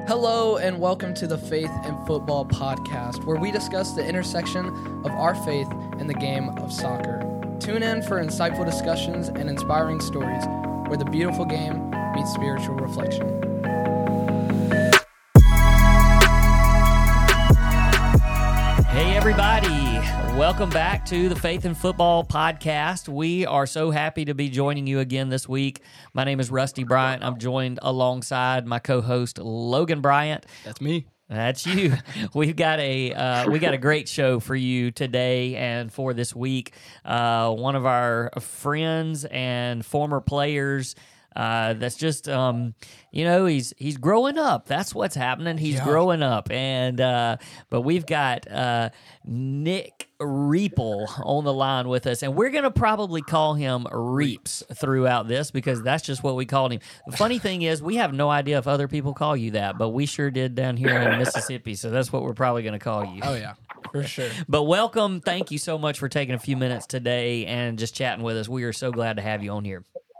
Hello and welcome to the Faith in Football podcast, where we discuss the intersection of our faith and the game of soccer. Tune in for insightful discussions and inspiring stories, where the beautiful game meets spiritual reflection. Hey everybody, welcome back to the Faith in Football podcast. We are so happy to be joining you again this week. My name is Rusty Bryant. I'm joined alongside my co-host Logan Bryant. That's me. That's you. We've got a great show for you today and for this week. One of our friends and former players. That's just, he's growing up. That's what's happening. He's growing up. And, but we've got, Nick Reeple on the line with us, and we're going to probably call him Reeps throughout this because that's just what we called him. The funny thing is we have no idea if other people call you that, but we sure did down here in Mississippi. So that's what we're probably going to call you. Oh yeah, for sure. But welcome. Thank you so much for taking a few minutes today and just chatting with us. We are so glad to have you on here.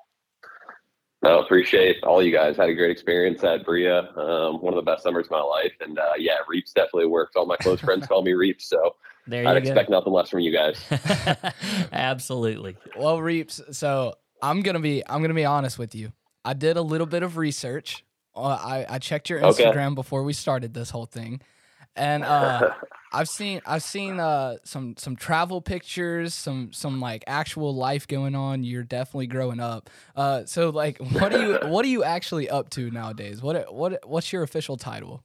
I appreciate all you guys. Had a great experience at Bria. One of the best summers of my life. And Reeps definitely works. All my close friends call me Reeps, so I'd expect nothing less from you guys. Absolutely. Well, Reeps, so I'm gonna be honest with you. I did a little bit of research. I checked your Instagram before we started this whole thing, and I've seen some travel pictures, some like actual life going on. You're definitely growing up. So like, what are you actually up to nowadays? What's your official title?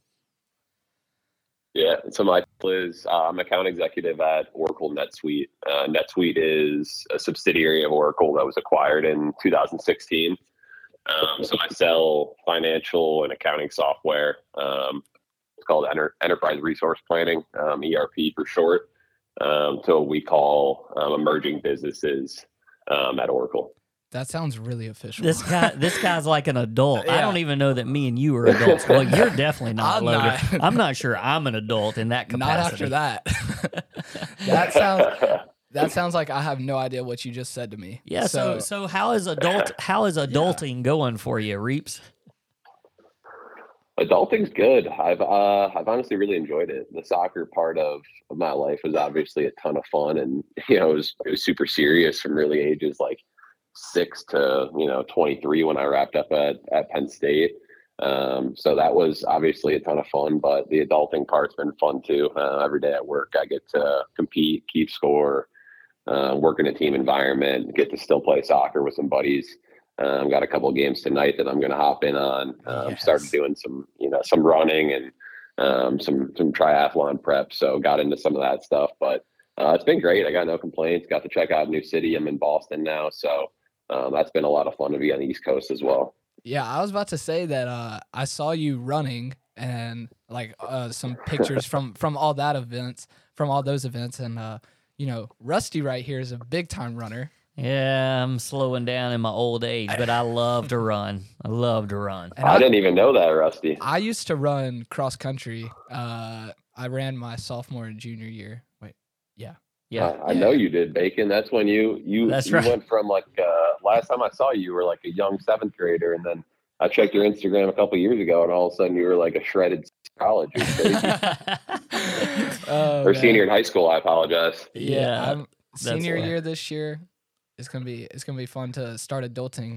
Yeah, so my title is I'm account executive at Oracle NetSuite. NetSuite is a subsidiary of Oracle that was acquired in 2016. So I sell financial and accounting software. It's called Enterprise Resource Planning, ERP for short. So we call emerging businesses at Oracle. That sounds really official. This guy's like an adult. Yeah. I don't even know that me and you are adults. Well, you're definitely not, Logan. I'm not sure I'm an adult in that capacity. Not after that. That sounds like I have no idea what you just said to me. Yeah. So how is adulting going for you, Reeps? Adulting's good. I've honestly really enjoyed it. The soccer part of my life was obviously a ton of fun, and it was super serious from really ages like 6 to 23 when I wrapped up at Penn State. So that was obviously a ton of fun, but the adulting part's been fun too. Every day at work, I get to compete, keep score, work in a team environment, get to still play soccer with some buddies. Got a couple of games tonight that I'm going to hop in on. Started doing some running and some triathlon prep. So got into some of that stuff, but it's been great. I got no complaints. Got to check out a new city. I'm in Boston now. So that's been a lot of fun to be on the East Coast as well. Yeah, I was about to say that I saw you running and like some pictures from all those events. And, Rusty right here is a big time runner. Yeah, I'm slowing down in my old age, but I love to run. And I didn't even know that, Rusty. I used to run cross country. I ran my sophomore and junior year. Yeah. I know you did, Bacon. That's when you right. Went from like last time I saw you were like a young 7th grader, and then I checked your Instagram a couple years ago, and all of a sudden you were like a shredded college. It was crazy. Or senior in high school. I apologize. Yeah, I'm senior year this year. It's gonna be fun to start adulting.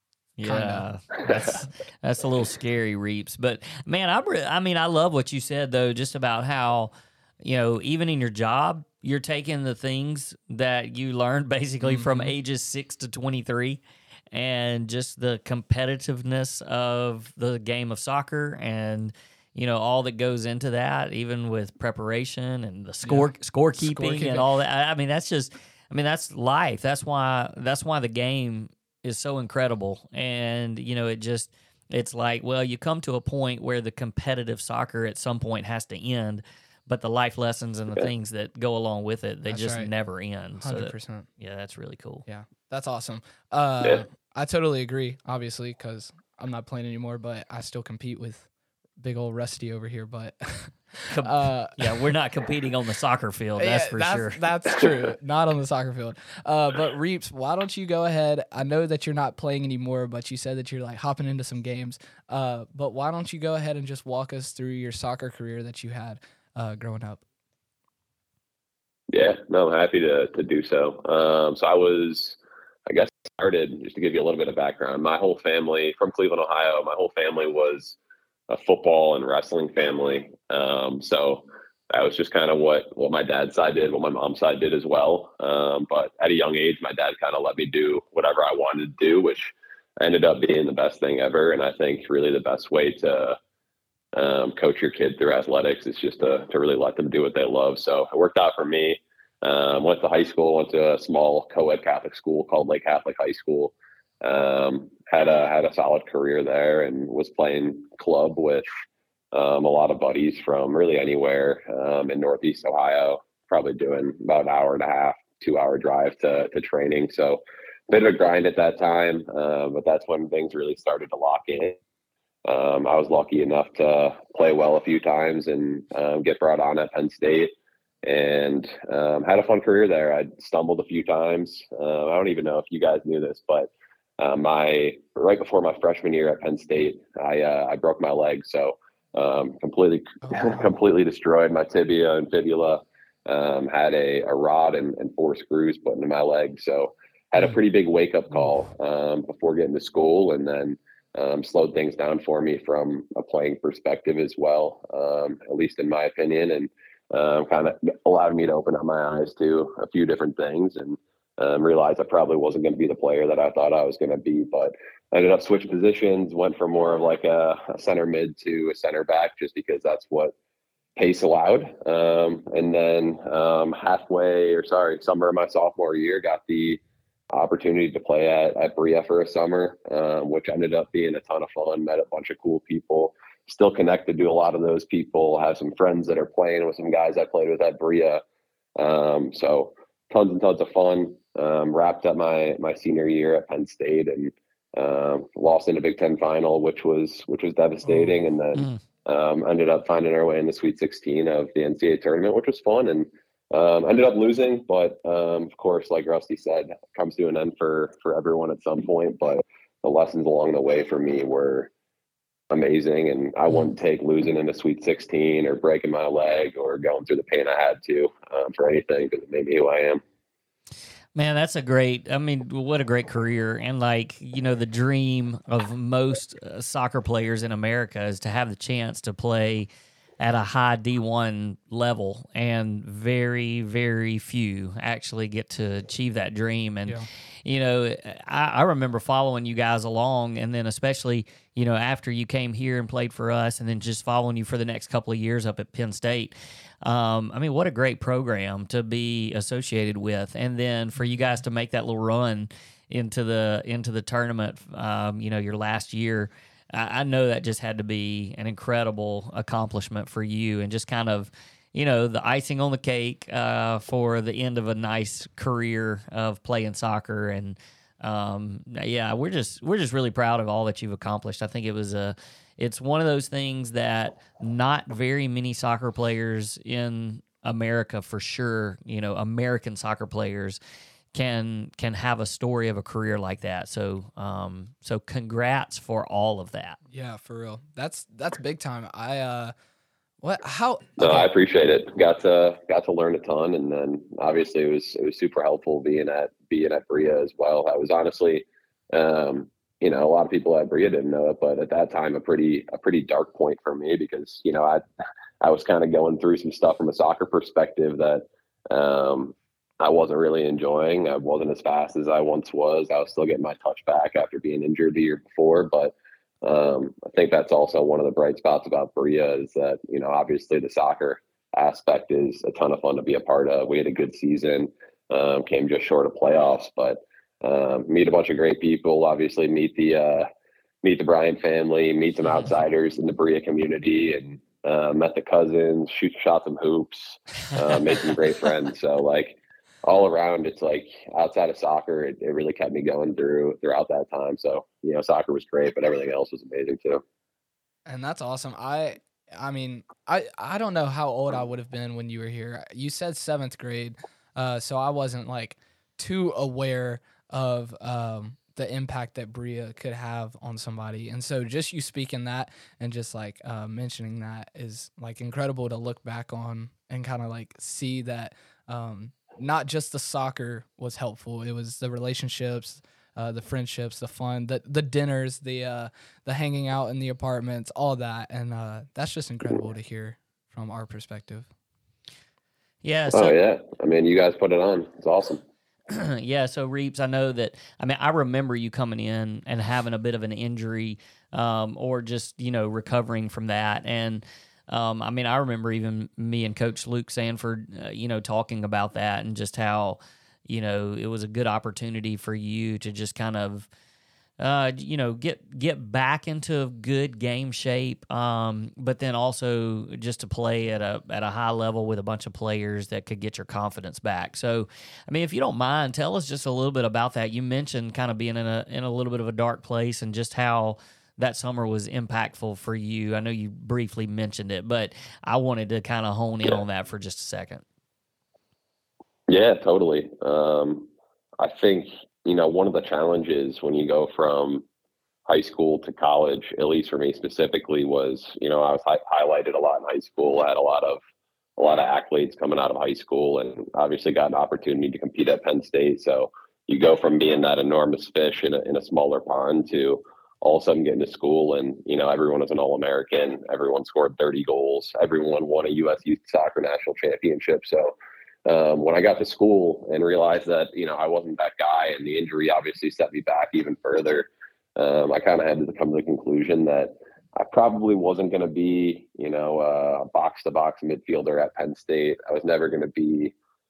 Yeah, that's a little scary, Reeps. But man, I love what you said though, just about how even in your job, you're taking the things that you learned basically from ages 6 to 23, and just the competitiveness of the game of soccer, and all that goes into that, even with preparation and the scorekeeping and all that. That's life. That's why the game is so incredible. And, it's like, well, you come to a point where the competitive soccer at some point has to end, but the life lessons and the things that go along with it, they never end. 100%. So that's really cool. Yeah, that's awesome. I totally agree, obviously, because I'm not playing anymore, but I still compete with big old Rusty over here, but yeah, we're not competing on the soccer field. That's for sure. That's true. Not on the soccer field. But Reeps, why don't you go ahead? I know that you're not playing anymore, but you said that you're like hopping into some games. But why don't you go ahead and just walk us through your soccer career that you had growing up? Yeah, no, I'm happy to do so. So I guess, started, just to give you a little bit of background, my whole family from Cleveland, Ohio, my whole family was a football and wrestling family. So that was just kind of what my dad's side did, what my mom's side did as well. But at a young age, my dad kind of let me do whatever I wanted to do, which ended up being the best thing ever. And I think really the best way to coach your kid through athletics is just to really let them do what they love. So it worked out for me. Went to high school, went to a small co-ed Catholic school called Lake Catholic High School. Had a solid career there and was playing club with a lot of buddies from really anywhere in Northeast Ohio, probably doing about an hour and a half, 2-hour drive to training. So a bit of a grind at that time, but that's when things really started to lock in. I was lucky enough to play well a few times and get brought on at Penn State, and had a fun career there. I stumbled a few times. I don't even know if you guys knew this, but right before my freshman year at Penn State, I broke my leg. So completely destroyed my tibia and fibula. Had a rod and 4 screws put into my leg. So had a pretty big wake up call before getting to school, and then slowed things down for me from a playing perspective as well, at least in my opinion, and kind of allowed me to open up my eyes to a few different things, and realized I probably wasn't going to be the player that I thought I was going to be. But I ended up switching positions, went from more of like a center mid to a center back, just because that's what pace allowed. And then summer of my sophomore year, got the opportunity to play at Berea for a summer, which ended up being a ton of fun. Met a bunch of cool people, still connected to a lot of those people, have some friends that are playing with some guys I played with at Berea. So tons and tons of fun. Wrapped up my senior year at Penn State and lost in a Big Ten final, which was devastating. And then ended up finding our way in the Sweet 16 of the NCAA tournament, which was fun, and ended up losing. But of course, like Rusty said, it comes to an end for everyone at some point. But the lessons along the way for me were amazing, and I wouldn't take losing in the Sweet 16 or breaking my leg or going through the pain I had to for anything, because it made me who I am. Man, what a great career. And the dream of most soccer players in America is to have the chance to play at a high D1 level, and very, very few actually get to achieve that dream. And, I remember following you guys along, and then especially, after you came here and played for us, and then just following you for the next couple of years up at Penn State. What a great program to be associated with. And then for you guys to make that little run into the tournament, your last year, I know that just had to be an incredible accomplishment for you, and just kind of, the icing on the cake for the end of a nice career of playing soccer. And we're just really proud of all that you've accomplished. I think it's one of those things that not very many soccer players in America, for sure, American soccer players can have a story of a career like that. So congrats for all of that. Yeah, for real. That's big time. No, I appreciate it. Got to learn a ton, and then obviously it was super helpful being at Berea as well. I was honestly, a lot of people at Berea didn't know it, but at that time, a pretty dark point for me, because I was kind of going through some stuff from a soccer perspective that I wasn't really enjoying. I wasn't as fast as I once was. I was still getting my touch back after being injured the year before, but I think that's also one of the bright spots about Berea, is that, obviously the soccer aspect is a ton of fun to be a part of. We had a good season, came just short of playoffs, but meet a bunch of great people, obviously meet the Bryant family, meet some outsiders in the Berea community, and met the cousins, shot some hoops, made some great friends. So all around, it's outside of soccer, it really kept me going throughout that time. So, soccer was great, but everything else was amazing too. And that's awesome. I mean, I don't know how old I would have been when you were here. You said 7th grade, so I wasn't like too aware of the impact that Bria could have on somebody. And so just you speaking that and just like mentioning that is like incredible to look back on and kind of like see that not just the soccer was helpful. It was the relationships, the friendships, the fun, the dinners, the hanging out in the apartments, all that, and that's just incredible to hear from our perspective. Yeah. So, oh yeah, I mean, you guys put it on. It's awesome. Yeah. So Reeps, I know that. I mean, I remember you coming in and having a bit of an injury, or just recovering from that, and. I mean, I remember even me and Coach Luke Sanford, talking about that and just how, it was a good opportunity for you to just kind of, get back into good game shape, but then also just to play at a high level with a bunch of players that could get your confidence back. So, I mean, if you don't mind, tell us just a little bit about that. You mentioned kind of being in a little bit of a dark place and just how that summer was impactful for you. I know you briefly mentioned it, but I wanted to kind of hone in on that for just a second. Yeah, totally. I think, one of the challenges when you go from high school to college, at least for me specifically, was, I was highlighted a lot in high school. I had a lot of accolades coming out of high school, and obviously got an opportunity to compete at Penn State. So you go from being that enormous fish in a smaller pond to all of a sudden getting to school and, everyone was an All-American. Everyone scored 30 goals. Everyone won a U.S. Youth Soccer National Championship. So when I got to school and realized that, I wasn't that guy and the injury obviously set me back even further, I kind of had to come to the conclusion that I probably wasn't going to be, a box-to-box midfielder at Penn State. I was never going to be,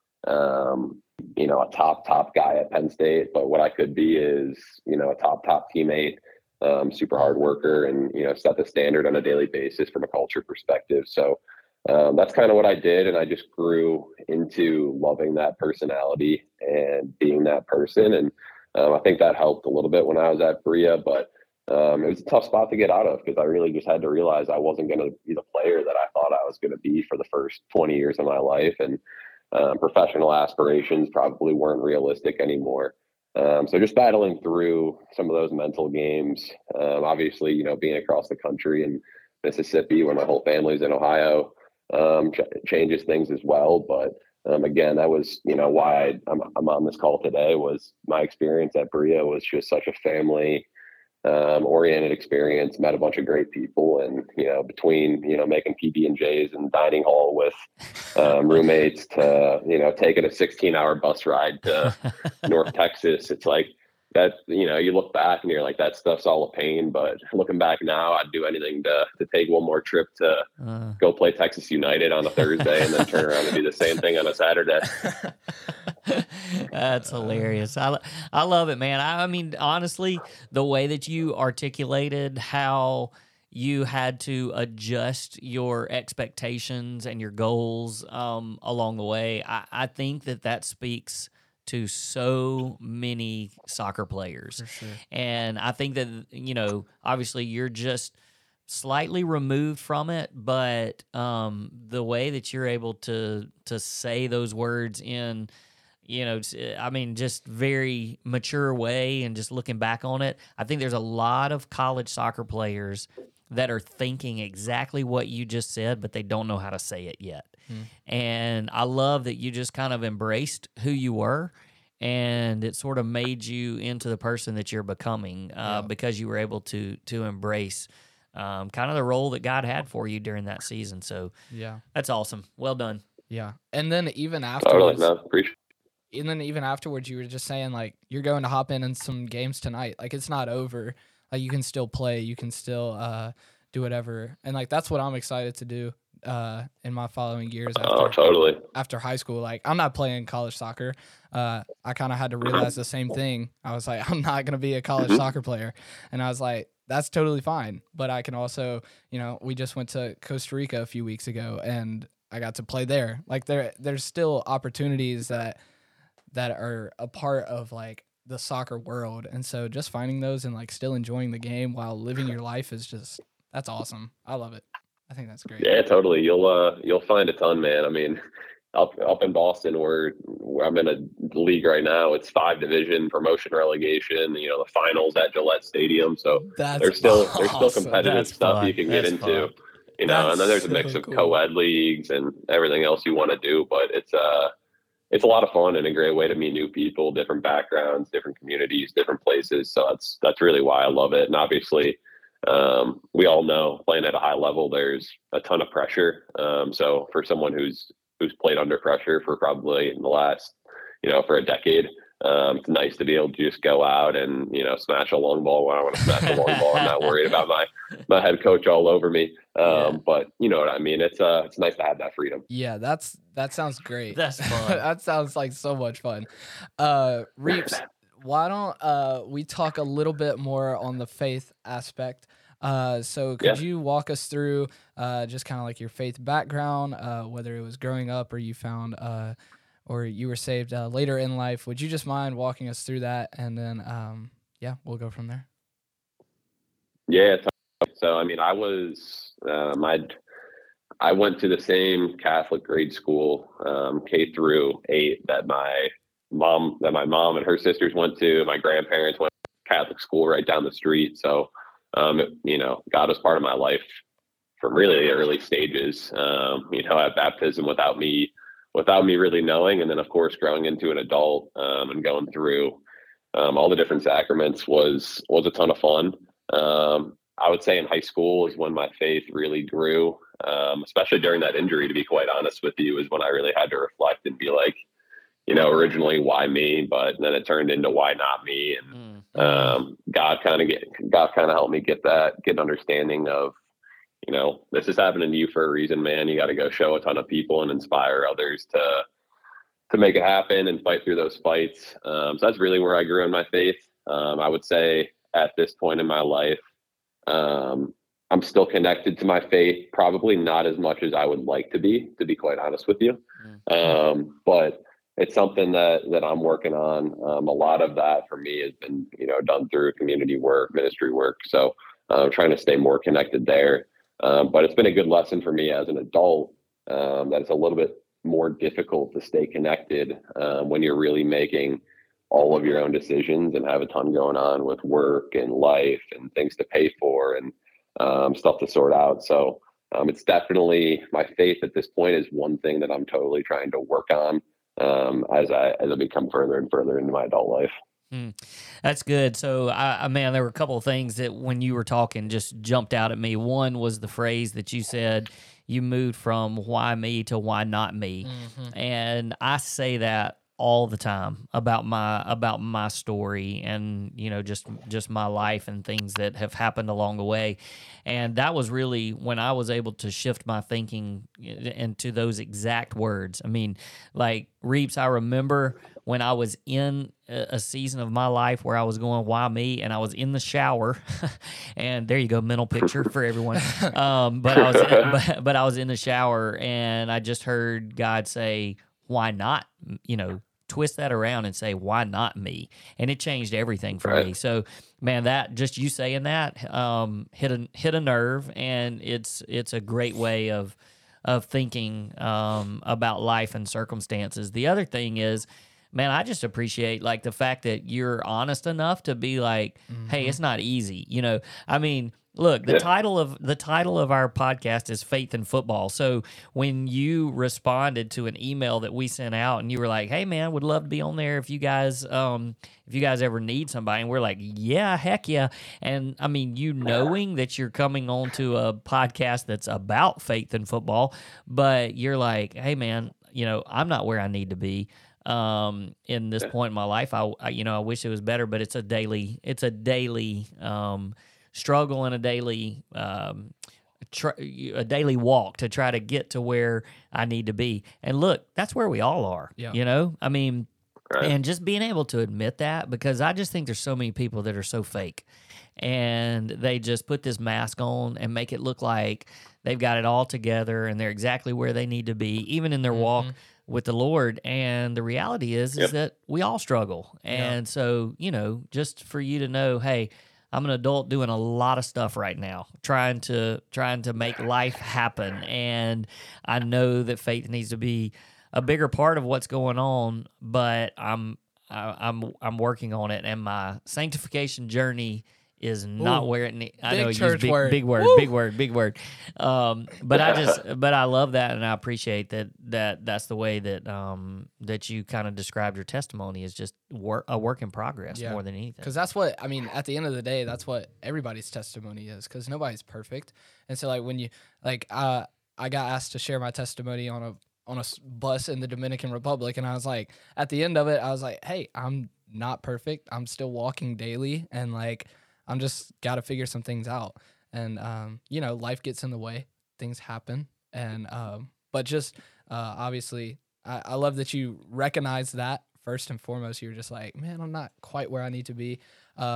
a top guy at Penn State. But what I could be is, a top teammate, super hard worker, and set the standard on a daily basis from a culture perspective. So that's kind of what I did, and I just grew into loving that personality and being that person. And I think that helped a little bit when I was at Bria, but it was a tough spot to get out of because I really just had to realize I wasn't going to be the player that I thought I was going to be for the first 20 years of my life, and professional aspirations probably weren't realistic anymore. So just battling through some of those mental games, obviously, being across the country in Mississippi when my whole family's in Ohio, changes things as well. But again, that was, why I'm on this call today. Was my experience at Bria was just such a family oriented experience. Met a bunch of great people, and between making PB&Js and dining hall with roommates to taking a 16-hour bus ride to North Texas, it's like that. You look back and you're like, that stuff's all a pain. But looking back now, I'd do anything to take one more trip to go play Texas United on a Thursday and then turn around and do the same thing on a Saturday. That's hilarious. I love it, man. I mean, honestly, the way that you articulated how you had to adjust your expectations and your goals along the way, I think that speaks to so many soccer players. For sure. And I think that, obviously you're just slightly removed from it, but the way that you're able to say those words in, I mean, just very mature way, and just looking back on it, I think there's a lot of college soccer players that are thinking exactly what you just said, but they don't know how to say it yet. And I love that you just kind of embraced who you were, and it sort of made you into the person that you're becoming because you were able to embrace kind of the role that God had for you during that season. So yeah, that's awesome. Well done. Yeah. And then even afterwards, appreciate. And then even afterwards, you were just saying, like, you're going to hop in some games tonight. Like, it's not over. Like, you can still play. You can still do whatever. And, like, that's what I'm excited to do in my following years after high school. Like, I'm not playing college soccer. I kind of had to realize the same thing. I was like, I'm not going to be a college soccer player. And I was like, that's totally fine. But I can also, we just went to Costa Rica a few weeks ago, and I got to play there. Like, there's still opportunities that are a part of like the soccer world. And so just finding those and like still enjoying the game while living your life is just, That's awesome. I love it. I think that's great. Yeah, totally. You'll find a ton, man. I mean, up in Boston, where I'm in a league right now, it's 5 division, promotion, relegation. You know, the finals at Gillette Stadium. So there's still competitive stuff you can get into. You know, and then there's a mix of co-ed leagues and everything else you want to do. But it's a lot of fun and a great way to meet new people, different backgrounds, different communities, different places. So that's really why I love it. And obviously, we all know playing at a high level, there's a ton of pressure. So for someone who's played under pressure for probably in the last, for a decade, it's nice to be able to just go out and, smash a long ball when I want to smash a long ball. I'm not worried about my head coach all over me. But you know what I mean? It's nice to have that freedom. Yeah, that sounds great. That's fun. That sounds like so much fun. Reeps, why don't we talk a little bit more on the faith aspect? So could you walk us through just kind of like your faith background, whether it was growing up or you found or you were saved later in life? Would you just mind walking us through that? And then, we'll go from there. Yeah. So, I mean, I went to the same Catholic grade school, K through 8 that my mom and her sisters went to. My grandparents went to Catholic school right down the street. So, God was part of my life from really the early stages, at baptism without me really knowing. And then of course, growing into an adult, and going through, all the different sacraments was a ton of fun. I would say in high school is when my faith really grew, especially during that injury, to be quite honest with you, is when I really had to reflect and be like, originally why me, but then it turned into why not me. And God kind of helped me get understanding of, this is happening to you for a reason, man. You got to go show a ton of people and inspire others to make it happen and fight through those fights. So that's really where I grew in my faith. I would say at this point in my life, I'm still connected to my faith, probably not as much as I would like to be quite honest with you. But it's something that I'm working on. A lot of that for me has been, done through community work, ministry work. So I'm trying to stay more connected there. But it's been a good lesson for me as an adult, that it's a little bit more difficult to stay connected when you're really making all of your own decisions and have a ton going on with work and life and things to pay for and stuff to sort out. So it's definitely, my faith at this point is one thing that I'm totally trying to work on as I become further and further into my adult life. That's good. So, man, there were a couple of things that when you were talking just jumped out at me. One was the phrase that you said, you moved from why me to why not me. And I say that all the time about my story and, just my life and things that have happened along the way. And that was really when I was able to shift my thinking into those exact words. I mean, like Reeps, I remember when I was in a season of my life where I was going, why me? And I was in the shower and there you go, mental picture for everyone. But I was in the shower and I just heard God say, why not, twist that around and say, why not me? And it changed everything for me. So, man, that just you saying that hit a nerve, and it's a great way of thinking about life and circumstances. The other thing is, man, I just appreciate like the fact that you're honest enough to be like, hey, it's not easy. I mean, look, the title of our podcast is Faith in Football. So when you responded to an email that we sent out and you were like, hey man, would love to be on there if you guys ever need somebody, and we're like, yeah, heck yeah. And I mean, knowing that you're coming on to a podcast that's about faith in football, but you're like, hey man, I'm not where I need to be in this point in my life. I wish it was better, but it's a daily struggle and a daily walk to try to get to where I need to be. And look, that's where we all are. I mean, and just being able to admit that, because I just think there's so many people that are so fake and they just put this mask on and make it look like they've got it all together and they're exactly where they need to be, even in their walk with the Lord. And the reality is that we all struggle. And so, just for you to know, hey, I'm an adult doing a lot of stuff right now, trying to make life happen. And I know that faith needs to be a bigger part of what's going on, but I'm working on it, and my sanctification journey is not where it needs. I know you use big word. But I love that, and I appreciate that's the way that you kind of described your testimony, is just a work in progress more than anything. Because that's what, I mean, at the end of the day, that's what everybody's testimony is, because nobody's perfect. And so, like, when you, like, I got asked to share my testimony on a bus in the Dominican Republic, and I was like, at the end of it, I was like, hey, I'm not perfect. I'm still walking daily, and, like, I'm just got to figure some things out. And, life gets in the way. Things happen. And, but just, obviously, I love that you recognize that first and foremost. You're just like, man, I'm not quite where I need to be.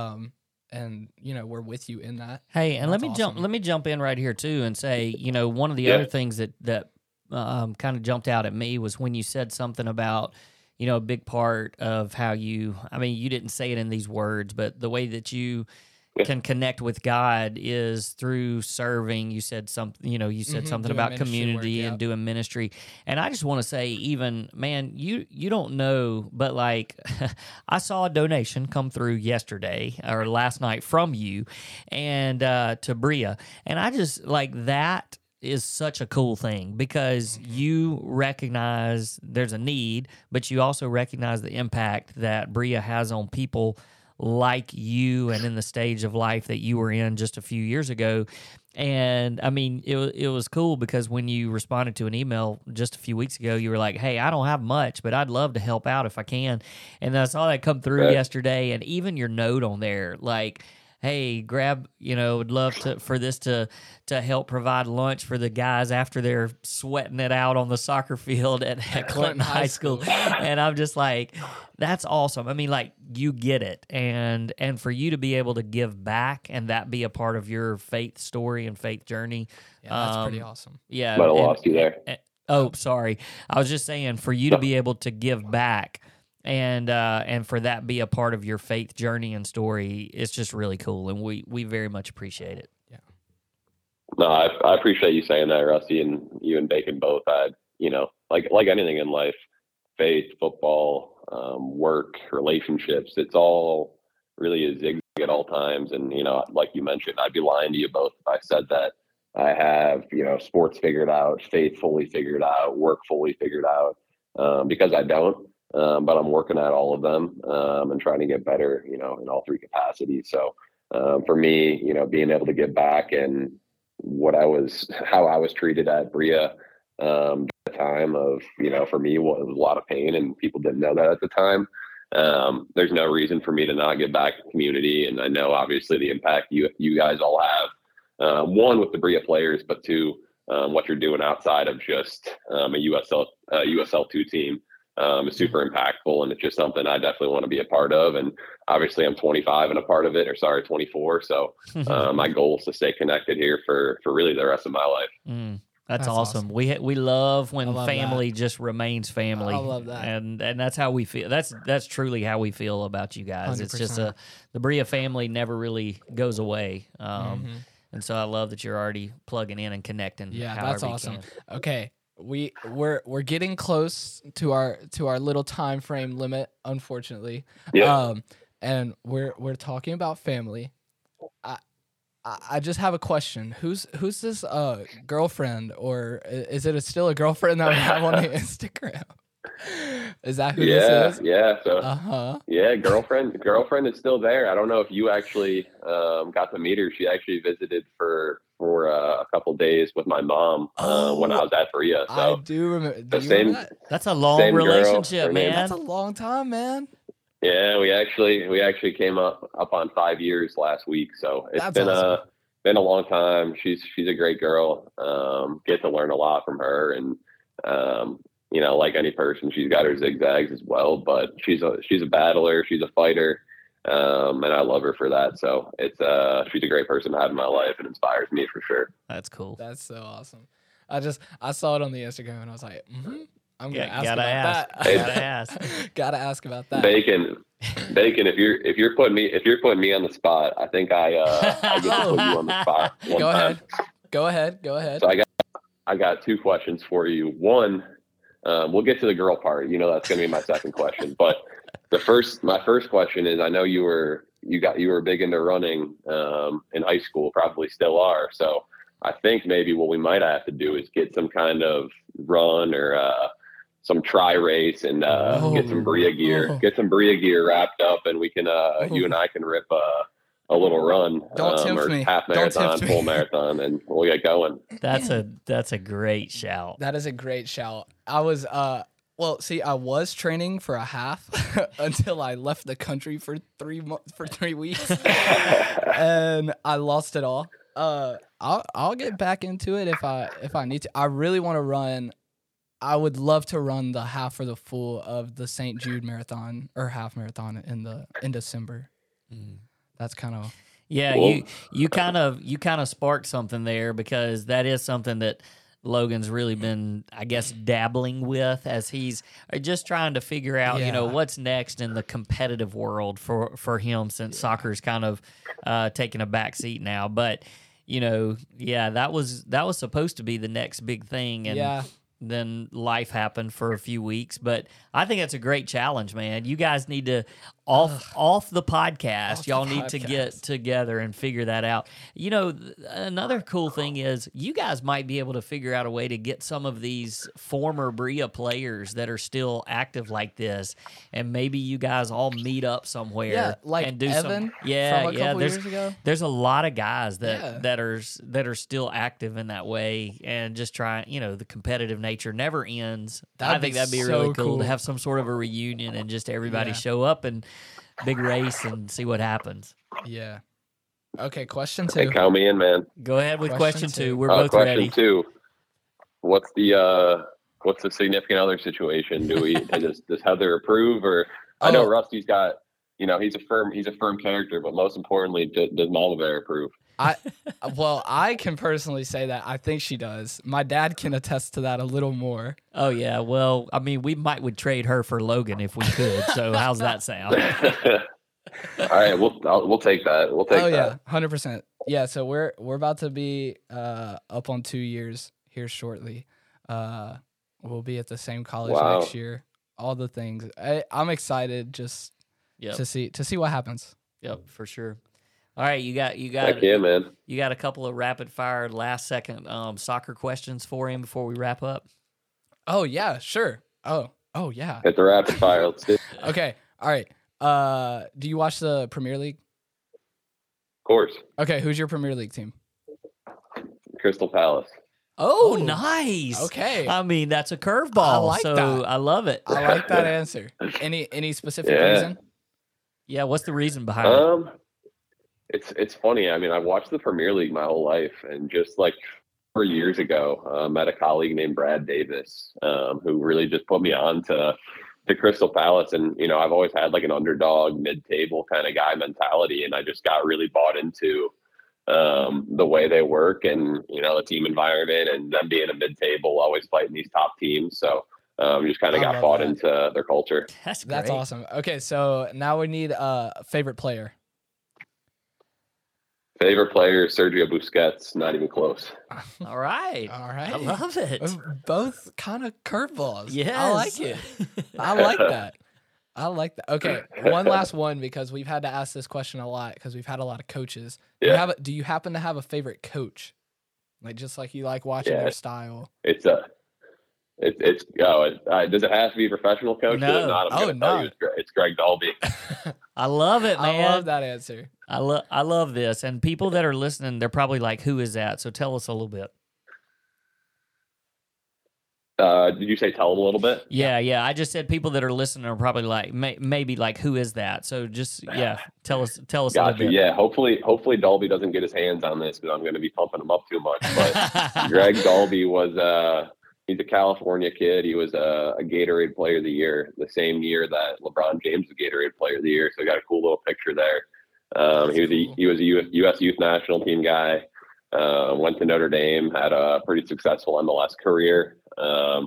And, we're with you in that. Hey, and let me jump in right here too and say, one of the other things that kind of jumped out at me was when you said something about, a big part of how you didn't say it in these words, but the way that you can connect with God is through serving. You said something, something about community and doing ministry. And I just want to say, even, man, you don't know, but like I saw a donation come through yesterday or last night from you and to Bria. And I just like that is such a cool thing, because you recognize there's a need, but you also recognize the impact that Bria has on people like you and in the stage of life that you were in just a few years ago. And I mean, it was cool, because when you responded to an email just a few weeks ago, you were like, hey, I don't have much, but I'd love to help out if I can. And I saw that come through yesterday, and even your note on there, like, hey, would love for this to help provide lunch for the guys after they're sweating it out on the soccer field at Clinton High School. And I'm just like, that's awesome. I mean, like, you get it. And for you to be able to give back and that be a part of your faith story and faith journey. Yeah, that's pretty awesome. Yeah. Might have lost you there. Oh, sorry. I was just saying, for you to be able to give back and for that be a part of your faith journey and story, it's just really cool, and we very much appreciate it. Yeah. No, I appreciate you saying that, Rusty, and you and Bacon both had, like anything in life, faith, football, work, relationships, it's all really a zigzag at all times. And, like you mentioned, I'd be lying to you both if I said that I have, sports figured out, faith fully figured out, work fully figured out, because I don't. But I'm working at all of them and trying to get better, in all three capacities. So for me, being able to get back and how I was treated at Bria at the time of, for me, it was a lot of pain, and people didn't know that at the time. There's no reason for me to not get back in the community. And I know obviously the impact you guys all have, one with the Bria players, but two, what you're doing outside of just a USL2 team. Is super impactful, and it's just something I definitely want to be a part of. And obviously I'm 25 and a part of it, 24. So my goal is to stay connected here for really the rest of my life. That's awesome. We love when family just remains family. I love that. And that's how we feel. That's truly how we feel about you guys. 100%. It's just the Bria family never really goes away. And so I love that you're already plugging in and connecting. Yeah, that's awesome. Okay. We're getting close to our little time frame limit, unfortunately. Yeah. And we're talking about family. I just have a question. Who's this girlfriend, or is it still a girlfriend that we have on the Instagram? Is that who this is? Yeah. So yeah, girlfriend is still there. I don't know if you actually got to meet her. She actually visited for a couple days with my mom when I was at Bria. So I do remember. Remember that? That's a long relationship, man. That's a long time, man. Yeah, we actually came up on 5 years last week. So it's been a long time. She's a great girl. Get to learn a lot from her, and like any person, she's got her zigzags as well. But she's a battler. She's a fighter. And I love her for that. So she's a great person to have in my life, and inspires me for sure. That's cool. That's so awesome. I saw it on the Instagram, and I was like, I'm gonna ask gotta about ask. that. Gotta ask. Gotta ask about that. Bacon, Bacon, if you're putting me on the spot, I think I get to put you on the spot. Go ahead. So I got two questions for you. One, we'll get to the girl part. That's going to be my second question. But my first question is, I know you were big into running in high school, probably still are. So I think maybe what we might have to do is get some kind of run or some tri race and get some Bria gear. Get some Bria gear wrapped up, and we can you and I can rip a little run, or half marathon, full marathon, and we'll get going. That's a great shout. That is a great shout. I was I was training for a half until I left the country for 3 weeks, and I lost it all. I'll get back into it if I need to. I really want to run. I would love to run the half or the full of the St. Jude marathon or half marathon in December. That's kind of cool. You kind of sparked something there, because that is something that Logan's really been, I guess, dabbling with as he's just trying to figure out, what's next in the competitive world for him, since soccer's kind of taking a back seat now. But that was supposed to be the next big thing, and then life happened for a few weeks. But I think that's a great challenge, man. You guys need to off the podcast. Y'all need to get together and figure that out. Another cool thing is you guys might be able to figure out a way to get some of these former Bria players that are still active like this, and maybe you guys all meet up somewhere and do Evan from a couple years ago. There's a lot of guys that are still active in that way, and just trying, the competitive nature never ends. I think that'd be really cool to have some sort of a reunion and just everybody show up and big race and see what happens. Yeah. Okay, question 2. Hey, count me in, man. Go ahead with question two. We're both question ready. Question 2. What's the significant other situation? Does Heather approve, or I know Rusty's got, he's a firm character, but most importantly, does Mama Bear approve? I can personally say that I think she does. My dad can attest to that a little more. Oh yeah, well, I mean, we would trade her for Logan if we could. So how's that sound? All right, we'll take that. We'll take that. Yeah, 100%. Yeah, so we're about to be up on 2 years here shortly. We'll be at the same college next year. All the things. I'm excited just to see what happens. Yep, for sure. All right, you got Heck yeah, man. You got a couple of rapid fire last second soccer questions for him before we wrap up? Oh yeah, sure. Oh yeah. Hit the rapid fire. Let's do it. Okay. All right. Do you watch the Premier League? Of course. Okay, who's your Premier League team? Crystal Palace. Oh, nice. Okay. I mean, that's a curveball. I like that. I love it. I like that answer. Any specific reason? Yeah, what's the reason behind it? It's funny. I mean, I've watched the Premier League my whole life, and just like 4 years ago, met a colleague named Brad Davis, who really just put me on to Crystal Palace. And, I've always had like an underdog, mid-table kind of guy mentality, and I just got really bought into the way they work and, the team environment, and them being a mid-table, always fighting these top teams. So just kind of got bought into their culture. That's awesome. Okay, so now we need a favorite player. Favorite player, Sergio Busquets. Not even close. All right. I love it. Both kind of curveballs. Yes. I like it. I like that. Okay, one last one, because we've had to ask this question a lot because we've had a lot of coaches. Yeah. Do you happen to have a favorite coach? Like, just like you like watching their style? Does it have to be a professional coach? No. Not, I'm gonna tell you it's Greg Dalby. I love it, man. I love that answer. I love this. And people that are listening, they're probably like, who is that? So tell us a little bit. Did you say tell them a little bit? Yeah. I just said people that are listening are probably like, maybe like, who is that? So just, tell us a little bit. Yeah, hopefully Dalby doesn't get his hands on this, because I'm going to be pumping him up too much. But Greg Dalby was he's a California kid. He was a Gatorade Player of the Year the same year that LeBron James was Gatorade Player of the Year. So I got a cool little picture there. He was a U.S. Youth National Team guy. Went to Notre Dame, had a pretty successful MLS career.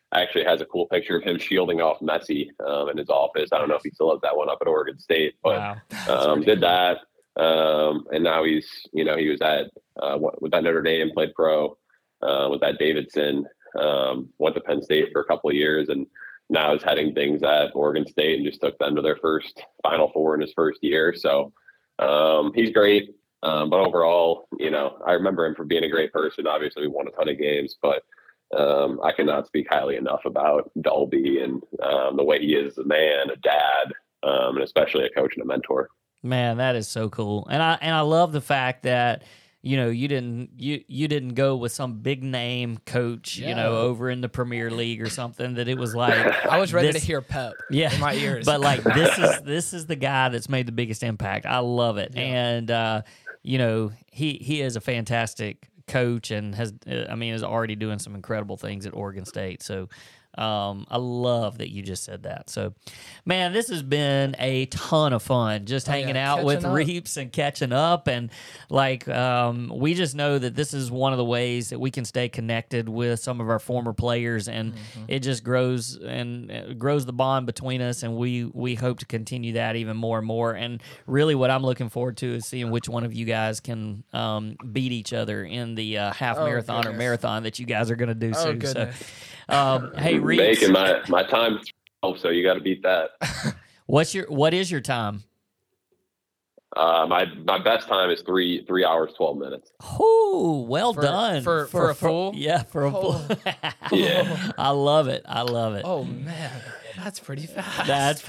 actually has a cool picture of him shielding off Messi in his office. I don't know if he still has that one up at Oregon State, but did that. And now he's, he was at with that Notre Dame, played pro with that Davidson, went to Penn State for a couple of years, and now is heading things at Oregon State and just took them to their first Final Four in his first year. So he's great. But overall, I remember him for being a great person. Obviously, we won a ton of games, but I cannot speak highly enough about Dalby and the way he is a man, a dad, and especially a coach and a mentor. Man, that is so cool. And I love the fact that you didn't go with some big name coach, over in the Premier League or something, that it was like I was ready to hear Pep in my ears. But like this is the guy that's made the biggest impact. I love it. Yeah. And he is a fantastic coach and is already doing some incredible things at Oregon State. So I love that you just said that. So, man, this has been a ton of fun just hanging out with Reeps and catching up. And we just know that this is one of the ways that we can stay connected with some of our former players, and it just grows the bond between us. And we hope to continue that even more and more. And really what I'm looking forward to is seeing which one of you guys can beat each other in the half marathon or marathon that you guys are going to do soon. Goodness. So, hey, Reeps. Making my time, so you got to beat that. What is your time? My best time is 3 hours 12 minutes. Oh, well done for a full. Yeah, for a full. Yeah, I love it. Oh man, that's pretty fast.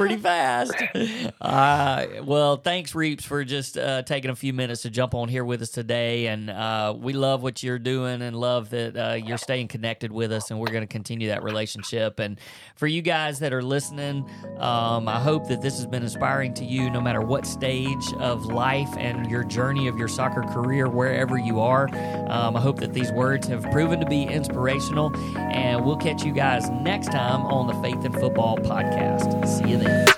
Well, thanks, Reeps, for just taking a few minutes to jump on here with us today. And we love what you're doing and love that you're staying connected with us, and we're going to continue that relationship. And for you guys that are listening, I hope that this has been inspiring to you, no matter what stage of life and your journey of your soccer career, wherever you are. I hope that these words have proven to be inspirational, and we'll catch you guys next time on the Faith in Football podcast. See you then.